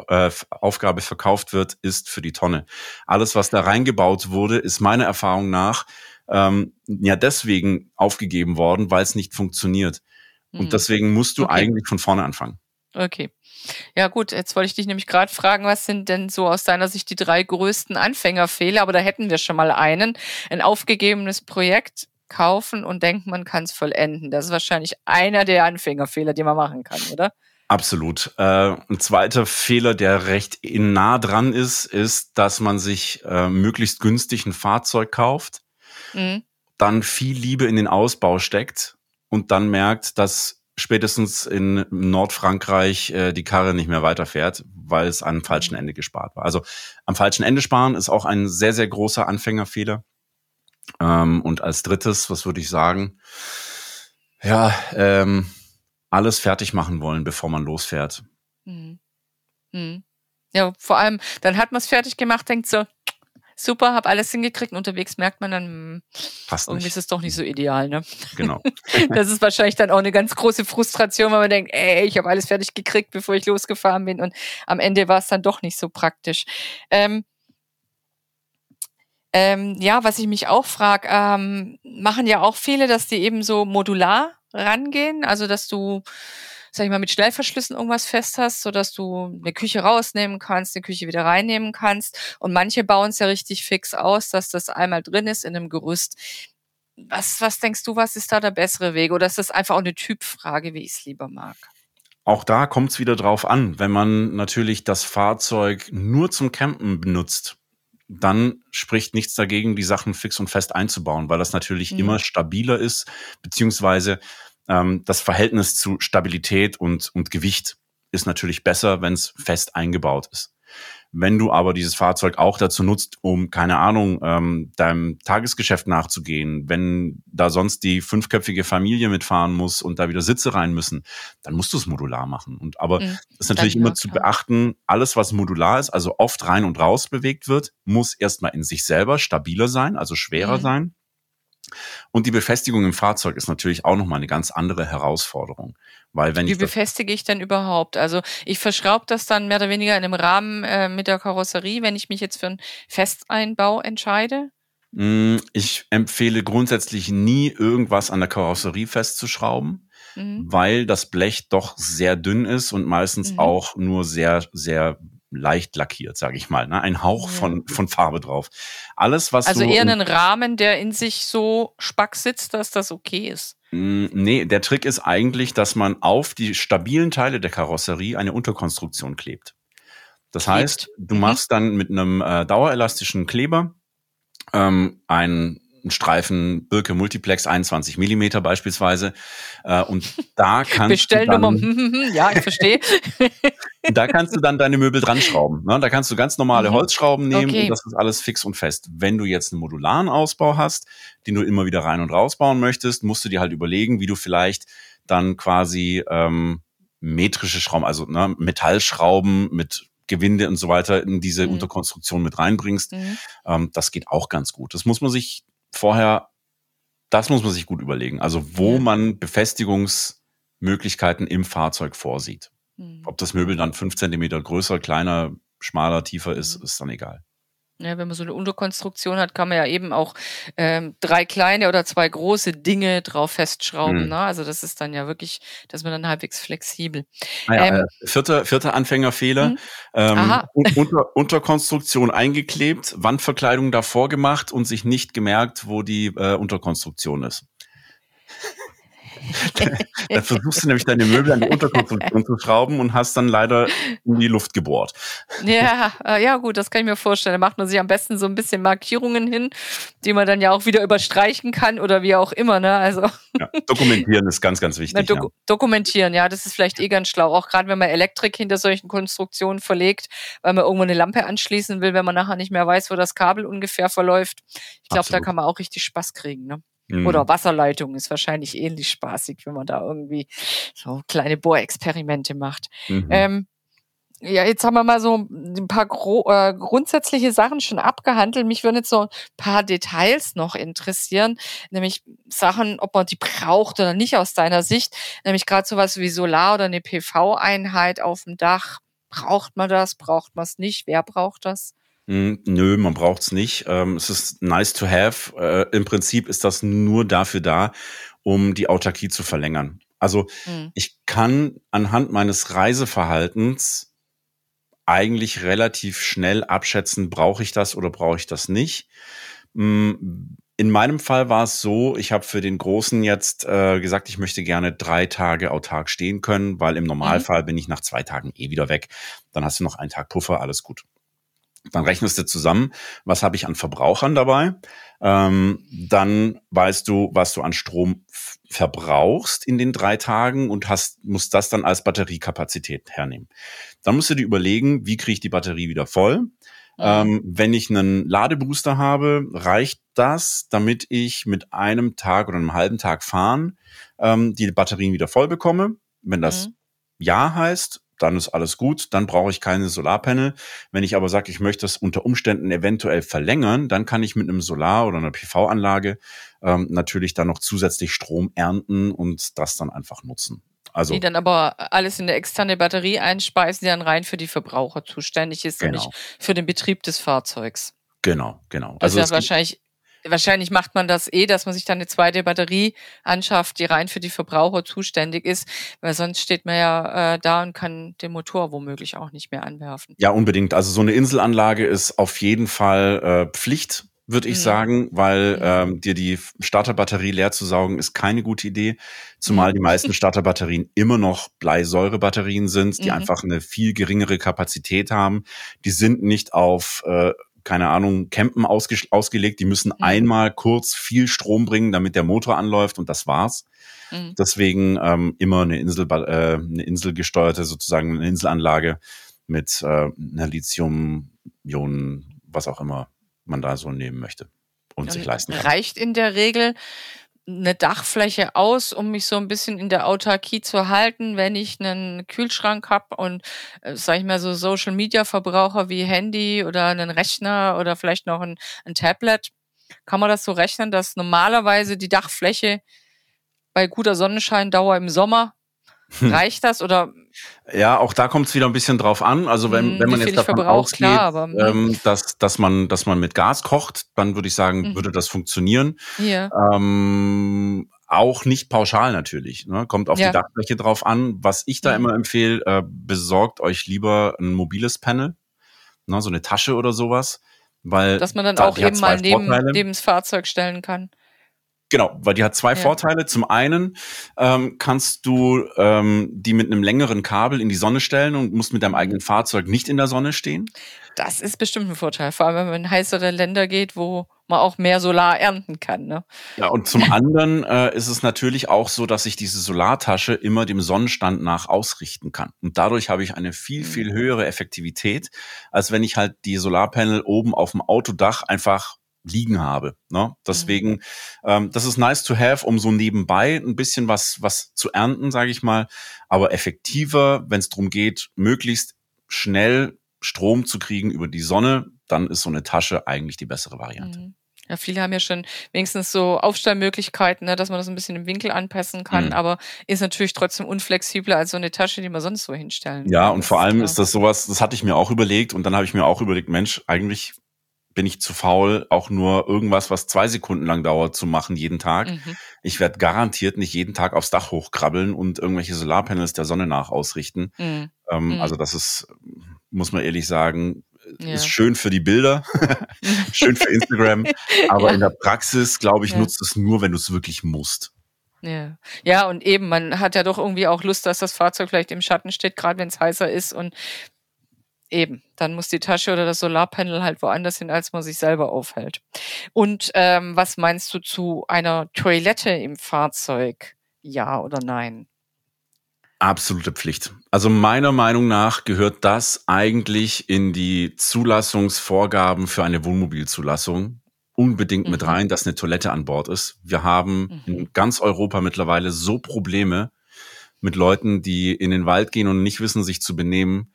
verkauft wird, ist für die Tonne. Alles, was da reingebaut wurde, ist meiner Erfahrung nach deswegen aufgegeben worden, weil es nicht funktioniert. Und deswegen musst du eigentlich von vorne anfangen. Okay. Ja gut, jetzt wollte ich dich nämlich gerade fragen, was sind denn so aus deiner Sicht die 3 größten Anfängerfehler? Aber da hätten wir schon mal einen. Ein aufgegebenes Projekt kaufen und denken, man kann es vollenden. Das ist wahrscheinlich einer der Anfängerfehler, die man machen kann, oder? Absolut. Ein zweiter Fehler, der recht nah dran ist, dass man sich möglichst günstig ein Fahrzeug kauft, dann viel Liebe in den Ausbau steckt und dann merkt, dass spätestens in Nordfrankreich die Karre nicht mehr weiterfährt, weil es am falschen Ende gespart war. Also am falschen Ende sparen ist auch ein sehr, sehr großer Anfängerfehler. Und als drittes, was würde ich sagen? Ja, alles fertig machen wollen, bevor man losfährt. Ja, vor allem, dann hat man es fertig gemacht, denkt so, super, habe alles hingekriegt. Unterwegs merkt man dann, irgendwie ist es doch nicht so ideal, ne? Genau. Das ist wahrscheinlich dann auch eine ganz große Frustration, weil man denkt, ich habe alles fertig gekriegt, bevor ich losgefahren bin. Und am Ende war es dann doch nicht so praktisch. Was ich mich auch frage, machen ja auch viele, dass die eben so modular rangehen, also dass du sag ich mal, mit Schnellverschlüssen irgendwas fest hast, sodass du eine Küche rausnehmen kannst, eine Küche wieder reinnehmen kannst. Und manche bauen es ja richtig fix aus, dass das einmal drin ist in einem Gerüst. Was denkst du, was ist da der bessere Weg? Oder ist das einfach auch eine Typfrage, wie ich es lieber mag? Auch da kommt es wieder drauf an. Wenn man natürlich das Fahrzeug nur zum Campen benutzt, dann spricht nichts dagegen, die Sachen fix und fest einzubauen, weil das natürlich immer stabiler ist, beziehungsweise das Verhältnis zu Stabilität und Gewicht ist natürlich besser, wenn es fest eingebaut ist. Wenn du aber dieses Fahrzeug auch dazu nutzt, um, keine Ahnung, deinem Tagesgeschäft nachzugehen, wenn da sonst die 5-köpfige Familie mitfahren muss und da wieder Sitze rein müssen, dann musst du es modular machen. Aber ist natürlich immer zu beachten, alles, was modular ist, also oft rein und raus bewegt wird, muss erstmal in sich selber stabiler sein, also schwerer sein. Und die Befestigung im Fahrzeug ist natürlich auch nochmal eine ganz andere Herausforderung. Weil wenn Wie befestige ich denn überhaupt? Also ich verschraube das dann mehr oder weniger in einem Rahmen mit der Karosserie, wenn ich mich jetzt für einen Festeinbau entscheide? Ich empfehle grundsätzlich nie, irgendwas an der Karosserie festzuschrauben, weil das Blech doch sehr dünn ist und meistens auch nur sehr, sehr leicht lackiert, sage ich mal, ne? Ein Hauch von Farbe drauf. Alles, was also so eher einen Rahmen, der in sich so spack sitzt, dass das okay ist. Nee, der Trick ist eigentlich, dass man auf die stabilen Teile der Karosserie eine Unterkonstruktion klebt. Das heißt, du machst dann mit einem dauerelastischen Kleber einen Streifen Birke Multiplex 21 Millimeter beispielsweise und da kannst du dann, ja, ich verstehe. da kannst du dann deine Möbel dran schrauben. Ne? Da kannst du ganz normale Holzschrauben nehmen und das ist alles fix und fest. Wenn du jetzt einen modularen Ausbau hast, den du immer wieder rein und rausbauen möchtest, musst du dir halt überlegen, wie du vielleicht dann quasi metrische Schrauben, also Metallschrauben mit Gewinde und so weiter in diese Unterkonstruktion mit reinbringst. Das geht auch ganz gut. Das muss man sich gut überlegen. Also wo man Befestigungsmöglichkeiten im Fahrzeug vorsieht. Ob das Möbel dann 5 Zentimeter größer, kleiner, schmaler, tiefer ist dann egal. Ja, wenn man so eine Unterkonstruktion hat, kann man ja eben auch 3 kleine oder 2 große Dinge drauf festschrauben. Ne? Also das ist dann ja wirklich, dass man dann halbwegs flexibel. Vierter Anfängerfehler. Unterkonstruktion eingeklebt, Wandverkleidung davor gemacht und sich nicht gemerkt, wo die Unterkonstruktion ist. Dann versuchst du nämlich deine Möbel an die Unterkonstruktion zu schrauben und hast dann leider in die Luft gebohrt. Ja, gut, das kann ich mir vorstellen. Da macht man sich am besten so ein bisschen Markierungen hin, die man dann ja auch wieder überstreichen kann oder wie auch immer. Ne? Also dokumentieren ist ganz, ganz wichtig. Dokumentieren, ja, das ist vielleicht ganz schlau. Auch gerade, wenn man Elektrik hinter solchen Konstruktionen verlegt, weil man irgendwo eine Lampe anschließen will, wenn man nachher nicht mehr weiß, wo das Kabel ungefähr verläuft. Ich glaube, da kann man auch richtig Spaß kriegen, ne? Oder Wasserleitung ist wahrscheinlich ähnlich spaßig, wenn man da irgendwie so kleine Bohrexperimente macht. Ja, jetzt haben wir mal so ein paar grundsätzliche Sachen schon abgehandelt. Mich würden jetzt so ein paar Details noch interessieren, nämlich Sachen, ob man die braucht oder nicht aus deiner Sicht. Nämlich gerade sowas wie Solar oder eine PV-Einheit auf dem Dach. Braucht man das? Braucht man es nicht? Wer braucht das? Nö, man braucht's nicht. Es ist nice to have. Im Prinzip ist das nur dafür da, um die Autarkie zu verlängern. Also ich kann anhand meines Reiseverhaltens eigentlich relativ schnell abschätzen, brauche ich das oder brauche ich das nicht. In meinem Fall war es so, ich habe für den Großen jetzt gesagt, ich möchte gerne 3 Tage autark stehen können, weil im Normalfall bin ich nach 2 Tagen wieder weg. Dann hast du noch einen Tag Puffer, alles gut. Dann rechnest du zusammen, was habe ich an Verbrauchern dabei. Dann weißt du, was du an Strom verbrauchst in den 3 Tagen und musst das dann als Batteriekapazität hernehmen. Dann musst du dir überlegen, wie kriege ich die Batterie wieder voll. Wenn ich einen Ladebooster habe, reicht das, damit ich mit einem Tag oder einem halben Tag fahren die Batterien wieder voll bekomme. Wenn das Ja heißt, dann ist alles gut, dann brauche ich keine Solarpanel. Wenn ich aber sage, ich möchte das unter Umständen eventuell verlängern, dann kann ich mit einem Solar- oder einer PV-Anlage natürlich dann noch zusätzlich Strom ernten und das dann einfach nutzen. Also, die dann aber alles in eine externe Batterie einspeisen, die dann rein für die Verbraucher zuständig ist und nicht für den Betrieb des Fahrzeugs. Genau. Also das ist ja wahrscheinlich Wahrscheinlich macht man das dass man sich dann eine zweite Batterie anschafft, die rein für die Verbraucher zuständig ist, weil sonst steht man ja da und kann den Motor womöglich auch nicht mehr anwerfen. Ja, unbedingt. Also so eine Inselanlage ist auf jeden Fall Pflicht, würde ich sagen, weil dir die Starterbatterie leer zu saugen, ist keine gute Idee. Zumal die meisten Starterbatterien immer noch Bleisäurebatterien sind, die einfach eine viel geringere Kapazität haben. Die sind nicht auf keine Ahnung, Campen ausgelegt. Die müssen einmal kurz viel Strom bringen, damit der Motor anläuft und das war's. Deswegen immer eine inselgesteuerte, sozusagen eine Inselanlage mit einer Lithium-Ionen, was auch immer man da so nehmen möchte und sich leisten kann. Reicht in der Regel eine Dachfläche aus, um mich so ein bisschen in der Autarkie zu halten, wenn ich einen Kühlschrank habe und, sage ich mal, so Social-Media-Verbraucher wie Handy oder einen Rechner oder vielleicht noch ein Tablet? Kann man das so rechnen, dass normalerweise die Dachfläche bei guter Sonnenscheindauer im Sommer reicht das oder? Ja, auch da kommt es wieder ein bisschen drauf an. Also wenn man jetzt davon ausgeht, dass man mit Gas kocht, dann würde ich sagen, würde das funktionieren. Ja. Auch nicht pauschal natürlich. Ne? Kommt auf die Dachfläche drauf an. Was ich da immer empfehle, besorgt euch lieber ein mobiles Panel, ne? So eine Tasche oder sowas. Weil dass man dann auch eben mal neben das Fahrzeug stellen kann. Genau, weil die hat zwei Vorteile. Zum einen kannst du die mit einem längeren Kabel in die Sonne stellen und musst mit deinem eigenen Fahrzeug nicht in der Sonne stehen. Das ist bestimmt ein Vorteil, vor allem wenn man in heißere Länder geht, wo man auch mehr Solar ernten kann. Ne? Ja, und zum anderen ist es natürlich auch so, dass ich diese Solartasche immer dem Sonnenstand nach ausrichten kann. Und dadurch habe ich eine viel, viel höhere Effektivität, als wenn ich halt die Solarpanel oben auf dem Autodach einfach liegen habe. Ne? Deswegen, das ist nice to have, um so nebenbei ein bisschen was zu ernten, sage ich mal. Aber effektiver, wenn es darum geht, möglichst schnell Strom zu kriegen über die Sonne, dann ist so eine Tasche eigentlich die bessere Variante. Ja, viele haben ja schon wenigstens so Aufstellmöglichkeiten, ne, dass man das ein bisschen im Winkel anpassen kann, aber ist natürlich trotzdem unflexibler als so eine Tasche, die man sonst so hinstellen kann. Ja, und vor allem ist das sowas, das hatte ich mir auch überlegt und dann habe ich mir auch überlegt, Mensch, eigentlich bin ich zu faul, auch nur irgendwas, was 2 Sekunden lang dauert, zu machen jeden Tag. Ich werde garantiert nicht jeden Tag aufs Dach hochkrabbeln und irgendwelche Solarpanels der Sonne nach ausrichten. Also das ist, muss man ehrlich sagen, ist schön für die Bilder, schön für Instagram, aber in der Praxis, glaube ich, nutzt es nur, wenn du es wirklich musst. Ja, und eben, man hat ja doch irgendwie auch Lust, dass das Fahrzeug vielleicht im Schatten steht, gerade wenn es heißer ist und eben, dann muss die Tasche oder das Solarpanel halt woanders hin, als man sich selber aufhält. Und was meinst du zu einer Toilette im Fahrzeug? Ja oder nein? Absolute Pflicht. Also meiner Meinung nach gehört das eigentlich in die Zulassungsvorgaben für eine Wohnmobilzulassung unbedingt mit rein, dass eine Toilette an Bord ist. Wir haben in ganz Europa mittlerweile so Probleme mit Leuten, die in den Wald gehen und nicht wissen, sich zu benehmen.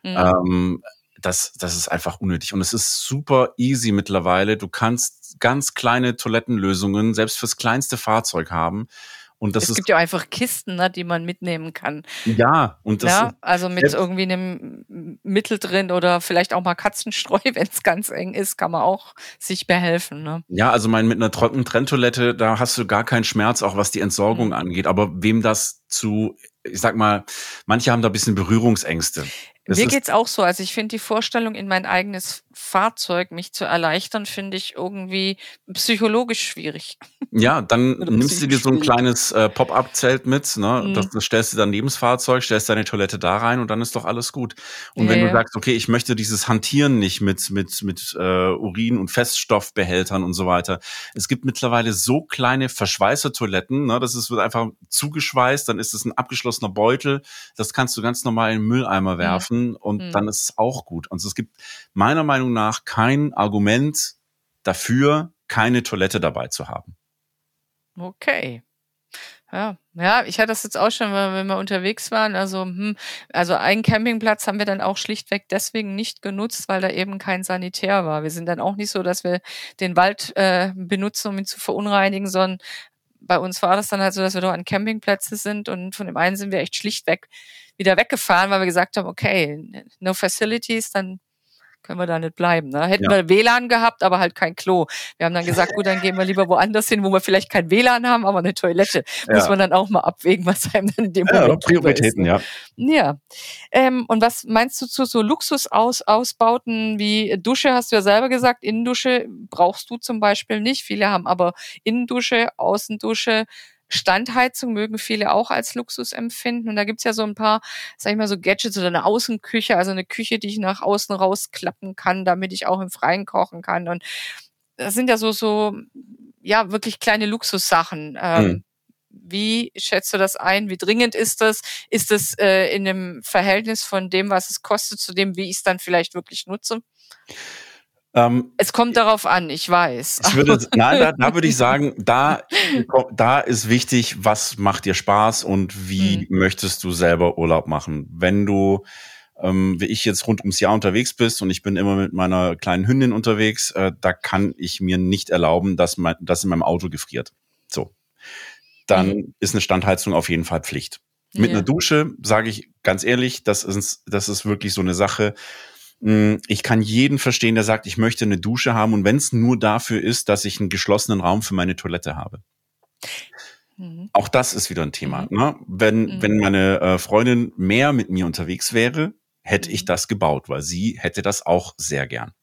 Das ist einfach unnötig. Und es ist super easy mittlerweile. Du kannst ganz kleine Toilettenlösungen selbst fürs kleinste Fahrzeug haben. Und es gibt ja einfach Kisten, ne, die man mitnehmen kann. Ja, und das ist also mit irgendwie einem Mittel drin oder vielleicht auch mal Katzenstreu, wenn es ganz eng ist, kann man auch sich behelfen. Ne? Ja, also mit einer Trenntoilette, da hast du gar keinen Schmerz, auch was die Entsorgung angeht. Aber wem das ich sag mal, manche haben da ein bisschen Berührungsängste. Mir geht's auch so. Also ich finde die Vorstellung, in mein eigenes Fahrzeug mich zu erleichtern, finde ich irgendwie psychologisch schwierig. Ja, dann nimmst du dir so ein kleines Pop-up-Zelt mit, ne? Das stellst du dann neben das Fahrzeug, stellst deine Toilette da rein und dann ist doch alles gut. Und wenn du sagst, okay, ich möchte dieses Hantieren nicht mit Urin- und Feststoffbehältern und so weiter. Es gibt mittlerweile so kleine Verschweißertoiletten, ne? Wird einfach zugeschweißt, dann ist es ein abgeschlossener Beutel. Das kannst du ganz normal in den Mülleimer werfen. Und dann ist es auch gut. Und es gibt meiner Meinung nach kein Argument dafür, keine Toilette dabei zu haben. Okay. Ja, ich hatte das jetzt auch schon, wenn wir unterwegs waren. Also einen Campingplatz haben wir dann auch schlichtweg deswegen nicht genutzt, weil da eben kein Sanitär war. Wir sind dann auch nicht so, dass wir den Wald benutzen, um ihn zu verunreinigen, sondern bei uns war das dann halt so, dass wir doch an Campingplätze sind und von dem einen sind wir echt schlichtweg wieder weggefahren, weil wir gesagt haben, okay, no facilities, dann können wir da nicht bleiben. Ne? Hätten Ja. wir WLAN gehabt, aber halt kein Klo. Wir haben dann gesagt, gut, dann gehen wir lieber woanders hin, wo wir vielleicht kein WLAN haben, aber eine Toilette. Muss man dann auch mal abwägen, was einem dann in dem Moment Prioritäten, ist. Ne? Ja. Und was meinst du zu so Luxusausbauten wie Dusche, hast du ja selber gesagt, Innendusche brauchst du zum Beispiel nicht. Viele haben aber Innendusche, Außendusche, Standheizung mögen viele auch als Luxus empfinden. Und da gibt's ja so ein paar, sag ich mal, so Gadgets oder eine Außenküche, also eine Küche, die ich nach außen rausklappen kann, damit ich auch im Freien kochen kann. Und das sind ja so ja, wirklich kleine Luxussachen. Wie schätzt du das ein? Wie dringend ist das? Ist das in dem Verhältnis von dem, was es kostet, zu dem, wie ich es dann vielleicht wirklich nutze? Es kommt darauf an, ich weiß. Da würde ich sagen, da ist wichtig, was macht dir Spaß und wie möchtest du selber Urlaub machen. Wenn du, wie ich jetzt rund ums Jahr unterwegs bist und ich bin immer mit meiner kleinen Hündin unterwegs, da kann ich mir nicht erlauben, dass in meinem Auto gefriert. So. Dann ist eine Standheizung auf jeden Fall Pflicht. Mit einer Dusche, sage ich ganz ehrlich, das ist wirklich so eine Sache. Ich kann jeden verstehen, der sagt, ich möchte eine Dusche haben und wenn es nur dafür ist, dass ich einen geschlossenen Raum für meine Toilette habe. Auch das ist wieder ein Thema. Ne? Wenn meine Freundin mehr mit mir unterwegs wäre, hätte ich das gebaut, weil sie hätte das auch sehr gern.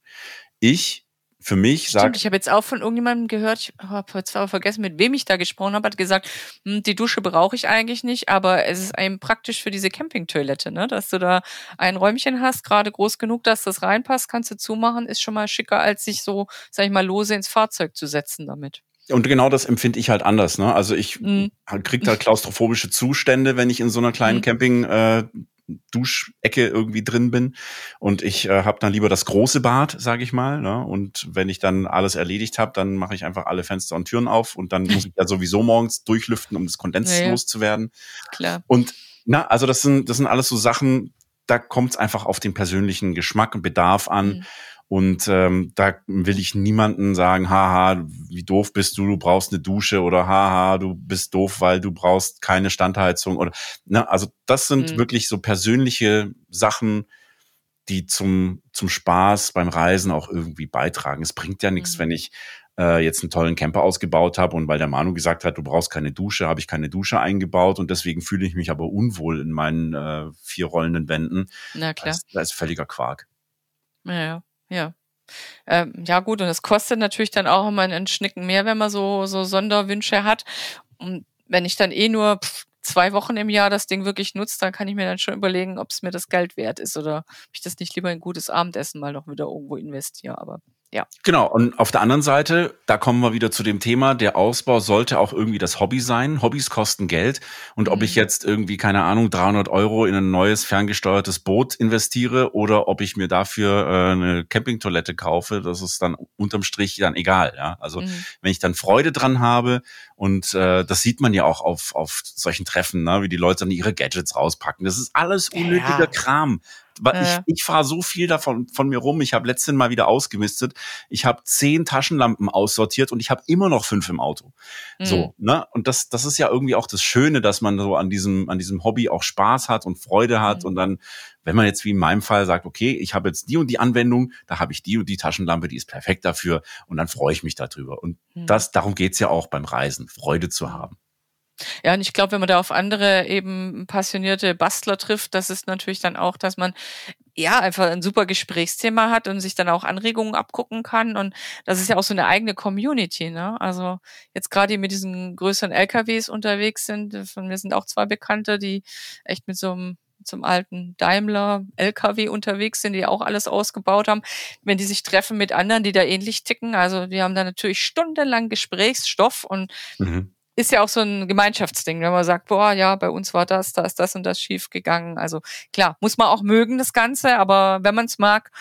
Für mich Stimmt, ich habe jetzt auch von irgendjemandem gehört, ich habe jetzt aber vergessen, mit wem ich da gesprochen habe, hat gesagt, die Dusche brauche ich eigentlich nicht, aber es ist einem praktisch für diese Campingtoilette, ne? Dass du da ein Räumchen hast, gerade groß genug, dass das reinpasst, kannst du zumachen, ist schon mal schicker, als sich so, sag ich mal, lose ins Fahrzeug zu setzen damit. Und genau das empfinde ich halt anders. Ne? Also ich kriege da klaustrophobische Zustände, wenn ich in so einer kleinen Duschecke irgendwie drin bin und ich habe dann lieber das große Bad, sage ich mal, ne? Und wenn ich dann alles erledigt habe, dann mache ich einfach alle Fenster und Türen auf und dann muss ich ja sowieso morgens durchlüften, um das Kondens loszuwerden. Klar. Und also das sind alles so Sachen, da kommt es einfach auf den persönlichen Geschmack und Bedarf an. Und da will ich niemanden sagen, haha, wie doof bist du brauchst eine Dusche oder haha, du bist doof, weil du brauchst keine Standheizung oder also das sind wirklich so persönliche Sachen, die zum Spaß beim Reisen auch irgendwie beitragen. Es bringt ja nichts, wenn ich jetzt einen tollen Camper ausgebaut habe und weil der Manu gesagt hat, du brauchst keine Dusche, habe ich keine Dusche eingebaut und deswegen fühle ich mich aber unwohl in meinen 4 rollenden Wänden. Na klar. Das ist völliger Quark. Ja. Ja gut, und es kostet natürlich dann auch immer einen Schnicken mehr, wenn man so Sonderwünsche hat. Und wenn ich dann nur 2 Wochen im Jahr das Ding wirklich nutze, dann kann ich mir dann schon überlegen, ob es mir das Geld wert ist oder ob ich das nicht lieber in ein gutes Abendessen mal noch wieder irgendwo investiere. Aber ja. Genau, und auf der anderen Seite, da kommen wir wieder zu dem Thema, der Ausbau sollte auch irgendwie das Hobby sein. Hobbys kosten Geld. Und ob ich jetzt irgendwie, keine Ahnung, 300 € in ein neues ferngesteuertes Boot investiere oder ob ich mir dafür eine Campingtoilette kaufe, das ist dann unterm Strich dann egal. Ja? Also wenn ich dann Freude dran habe und das sieht man ja auch auf solchen Treffen, ne? Wie die Leute dann ihre Gadgets rauspacken. Das ist alles unnötiger Kram. Ich fahre so viel davon von mir rum. Ich habe letztens mal wieder ausgemistet. Ich habe 10 Taschenlampen aussortiert und ich habe immer noch 5 im Auto. So, ne? Und das ist ja irgendwie auch das Schöne, dass man so an diesem Hobby auch Spaß hat und Freude hat und dann, wenn man jetzt wie in meinem Fall sagt, okay, ich habe jetzt die und die Anwendung, da habe ich die und die Taschenlampe, die ist perfekt dafür und dann freue ich mich darüber. Und darum geht's ja auch beim Reisen, Freude zu haben. Ja, und ich glaube, wenn man da auf andere eben passionierte Bastler trifft, das ist natürlich dann auch, dass man einfach ein super Gesprächsthema hat und sich dann auch Anregungen abgucken kann. Und das ist ja auch so eine eigene Community, ne? Also jetzt gerade mit diesen größeren LKWs unterwegs sind, von mir sind auch 2 Bekannte, die echt mit zum alten Daimler LKW unterwegs sind, die auch alles ausgebaut haben. Wenn die sich treffen mit anderen, die da ähnlich ticken, also die haben da natürlich stundenlang Gesprächsstoff und ist ja auch so ein Gemeinschaftsding, wenn man sagt, boah, ja, bei uns war da ist das und das schief gegangen. Also klar, muss man auch mögen, das Ganze, aber wenn man es mag,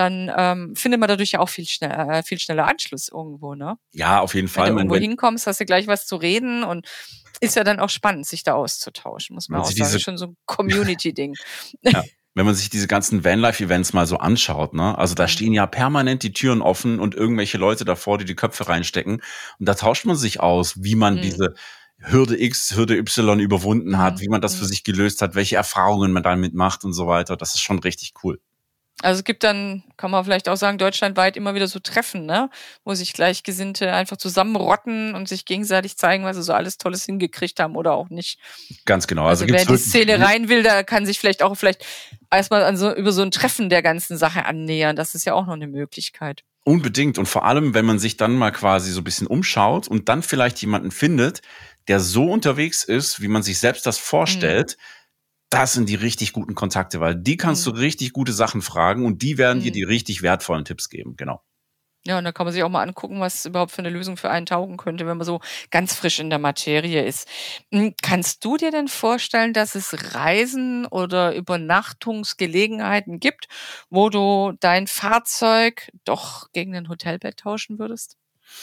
dann findet man dadurch ja auch viel schneller Anschluss irgendwo, ne? Ja, auf jeden Fall. Wenn du irgendwo hinkommst, hast du gleich was zu reden und ist ja dann auch spannend, sich da auszutauschen, muss man auch sagen. Schon so ein Community-Ding. Ja. Wenn man sich diese ganzen Vanlife-Events mal so anschaut, ne, also da stehen ja permanent die Türen offen und irgendwelche Leute davor, die Köpfe reinstecken. Und da tauscht man sich aus, wie man diese Hürde X, Hürde Y überwunden hat, wie man das für sich gelöst hat, welche Erfahrungen man damit macht und so weiter. Das ist schon richtig cool. Also es gibt dann, kann man vielleicht auch sagen, deutschlandweit immer wieder so Treffen, ne? Wo sich Gleichgesinnte einfach zusammenrotten und sich gegenseitig zeigen, was sie so alles Tolles hingekriegt haben oder auch nicht. Ganz genau. Also wer in die Szene rein will, da kann sich vielleicht erstmal über so ein Treffen der ganzen Sache annähern. Das ist ja auch noch eine Möglichkeit. Unbedingt. Und vor allem, wenn man sich dann mal quasi so ein bisschen umschaut und dann vielleicht jemanden findet, der so unterwegs ist, wie man sich selbst das vorstellt, das sind die richtig guten Kontakte, weil die kannst du richtig gute Sachen fragen und die werden dir die richtig wertvollen Tipps geben, genau. Ja, und da kann man sich auch mal angucken, was überhaupt für eine Lösung für einen taugen könnte, wenn man so ganz frisch in der Materie ist. Kannst du dir denn vorstellen, dass es Reisen oder Übernachtungsgelegenheiten gibt, wo du dein Fahrzeug doch gegen ein Hotelbett tauschen würdest?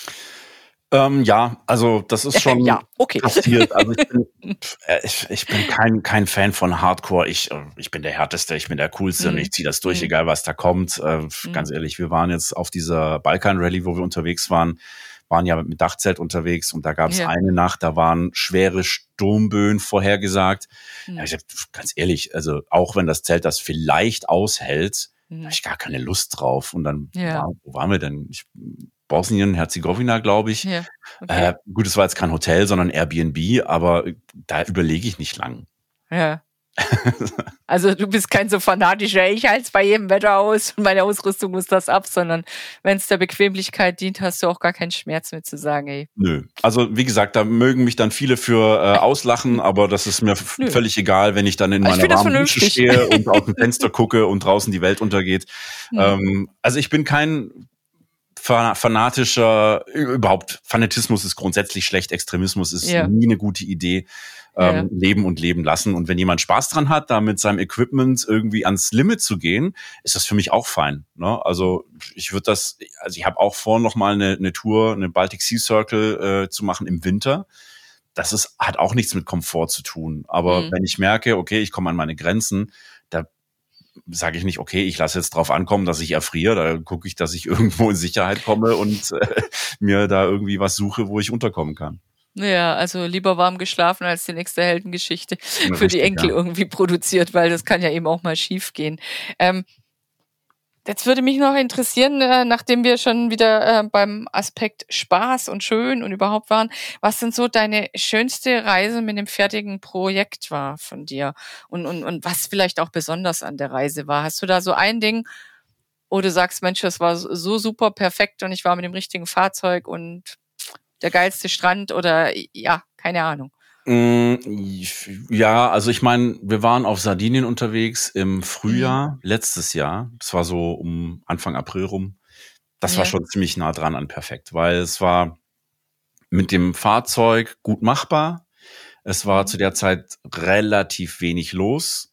Ja, also das ist schon Ja, okay. passiert. Also ich bin kein Fan von Hardcore. Ich bin der Härteste, ich bin der Coolste und ich ziehe das durch, egal was da kommt. Ganz ehrlich, wir waren jetzt auf dieser Balkan-Rallye, wo wir unterwegs waren ja mit Dachzelt unterwegs und da gab es eine Nacht, da waren schwere Sturmböen vorhergesagt. Ja, ich sag, ganz ehrlich, also auch wenn das Zelt das vielleicht aushält, habe ich gar keine Lust drauf. Und dann, wo waren wir denn? Bosnien-Herzegowina, glaube ich. Ja, okay. Gut, es war jetzt kein Hotel, sondern Airbnb, aber da überlege ich nicht lang. Ja. Also du bist kein so fanatischer, ich halte es bei jedem Wetter aus und meine Ausrüstung muss das ab, sondern wenn es der Bequemlichkeit dient, hast du auch gar keinen Schmerz mit zu sagen, ey. Nö. Also wie gesagt, da mögen mich dann viele für auslachen, aber das ist mir völlig egal, wenn ich dann in meiner warmen Dusche stehe und aus dem Fenster gucke und draußen die Welt untergeht. Also ich bin kein fanatischer, überhaupt Fanatismus ist grundsätzlich schlecht, Extremismus ist nie eine gute Idee. Leben und leben lassen. Und wenn jemand Spaß dran hat, da mit seinem Equipment irgendwie ans Limit zu gehen, ist das für mich auch fein. Ne? Also ich habe auch vor, noch mal eine Tour, eine Baltic Sea Circle zu machen im Winter. Das hat auch nichts mit Komfort zu tun. Aber wenn ich merke, okay, ich komme an meine Grenzen, da sage ich nicht, okay, ich lasse jetzt drauf ankommen, dass ich erfriere. Da gucke ich, dass ich irgendwo in Sicherheit komme und mir da irgendwie was suche, wo ich unterkommen kann. Ja, also lieber warm geschlafen als die nächste Heldengeschichte für die Enkel irgendwie produziert, weil das kann ja eben auch mal schief gehen. Jetzt würde mich noch interessieren, nachdem wir schon wieder beim Aspekt Spaß und schön und überhaupt waren, was denn so deine schönste Reise mit einem fertigen Projekt war von dir und was vielleicht auch besonders an der Reise war? Hast du da so ein Ding, wo du sagst, Mensch, das war so super perfekt und ich war mit dem richtigen Fahrzeug und der geilste Strand oder ja, keine Ahnung. Ja, also ich meine, wir waren auf Sardinien unterwegs im Frühjahr letztes Jahr. Das war so um Anfang April rum. Das war schon ziemlich nah dran an perfekt, weil es war mit dem Fahrzeug gut machbar. Es war zu der Zeit relativ wenig los.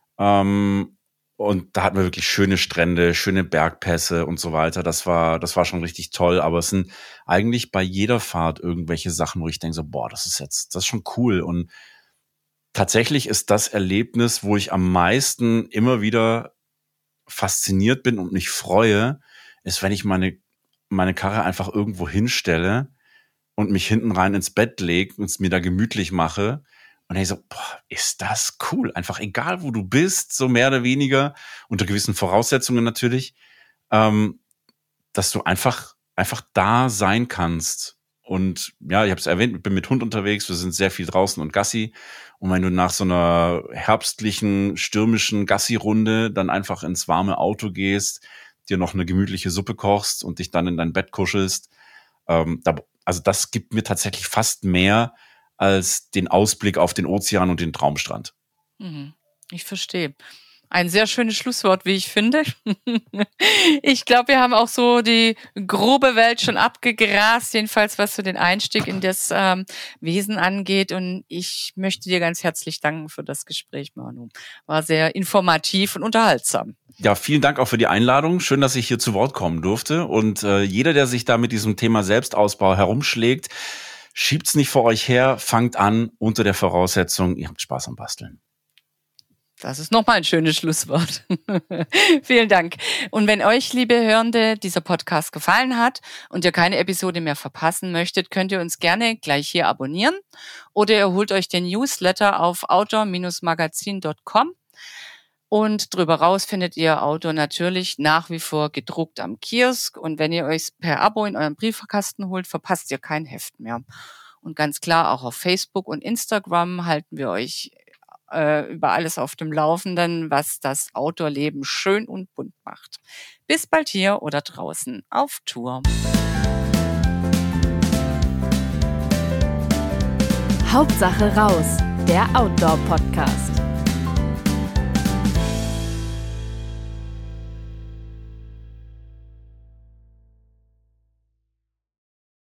Und da hatten wir wirklich schöne Strände, schöne Bergpässe und so weiter. Das war schon richtig toll. Aber es sind eigentlich bei jeder Fahrt irgendwelche Sachen, wo ich denke so, boah, das ist schon cool. Und tatsächlich ist das Erlebnis, wo ich am meisten immer wieder fasziniert bin und mich freue, ist, wenn ich meine Karre einfach irgendwo hinstelle und mich hinten rein ins Bett lege und es mir da gemütlich mache. Und ich so, boah, ist das cool. Einfach egal, wo du bist, so mehr oder weniger, unter gewissen Voraussetzungen natürlich, dass du einfach da sein kannst. Und ja, ich habe es erwähnt, ich bin mit Hund unterwegs, wir sind sehr viel draußen und Gassi. Und wenn du nach so einer herbstlichen, stürmischen Gassi-Runde dann einfach ins warme Auto gehst, dir noch eine gemütliche Suppe kochst und dich dann in dein Bett kuschelst, also das gibt mir tatsächlich fast mehr als den Ausblick auf den Ozean und den Traumstrand. Ich verstehe. Ein sehr schönes Schlusswort, wie ich finde. Ich glaube, wir haben auch so die grobe Welt schon abgegrast, jedenfalls was so den Einstieg in das Wesen angeht. Und ich möchte dir ganz herzlich danken für das Gespräch, Manu. War sehr informativ und unterhaltsam. Ja, vielen Dank auch für die Einladung. Schön, dass ich hier zu Wort kommen durfte. Und jeder, der sich da mit diesem Thema Selbstausbau herumschlägt, schiebt's nicht vor euch her, fangt an unter der Voraussetzung, ihr habt Spaß am Basteln. Das ist nochmal ein schönes Schlusswort. Vielen Dank. Und wenn euch, liebe Hörende, dieser Podcast gefallen hat und ihr keine Episode mehr verpassen möchtet, könnt ihr uns gerne gleich hier abonnieren oder ihr holt euch den Newsletter auf outdoor-magazin.com. Und drüber raus findet ihr Outdoor natürlich nach wie vor gedruckt am Kiosk. Und wenn ihr euch per Abo in euren Briefkasten holt, verpasst ihr kein Heft mehr. Und ganz klar, auch auf Facebook und Instagram halten wir euch über alles auf dem Laufenden, was das Outdoor-Leben schön und bunt macht. Bis bald hier oder draußen auf Tour. Hauptsache raus, der Outdoor-Podcast.